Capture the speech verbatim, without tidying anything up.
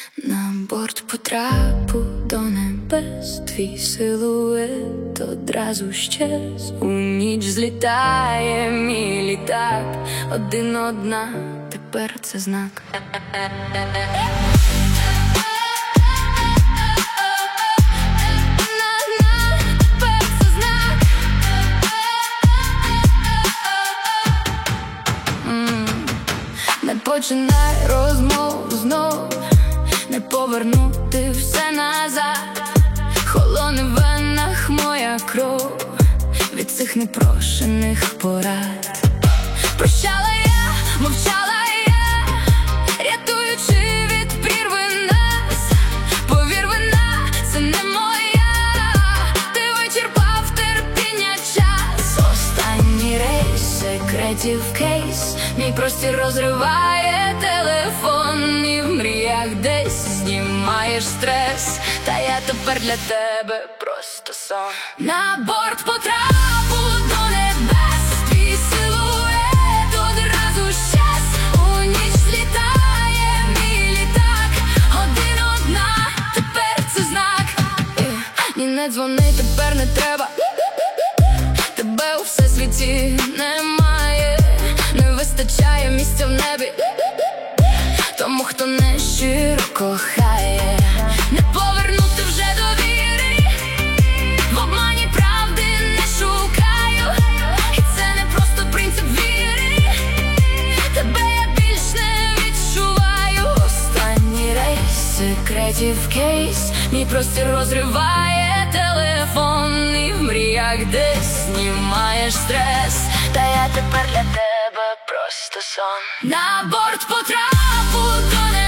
На борт потрапу до небес, твій силует одразу щез. У ніч злітає мій літак, один одна, тепер це знак. Не починай розмову знов, не повернути все назад. Холоне в венах моя кров від цих непрошених порад. Прощала я, мовчала я, рятуючи від прірви нас. Повір, вина це не моя, ти вичерпав терпіння час. Останній рейс секретів кейс, мій простір розриває телефон. І в мріях десь знімаєш стрес, та я тепер для тебе просто сон. На борт потрапу до небес, твій силует одразу щез. У ніч злітає мій літак, один одна, тепер це знак. Ні, не дзвони, тепер не треба, тебе у всесвіті немає. Не вистачає місця в небі тому, хто не щиро кохає. Не повернути вже довіри, в обмані правди не шукаю. І це не просто принцип віри, тебе я більш не відчуваю. Останній рейс секретів кейс, мій простір розриває телефон. І в мріях десь знімаєш стрес, та я тепер для тебе просто сон. На борт потрапу до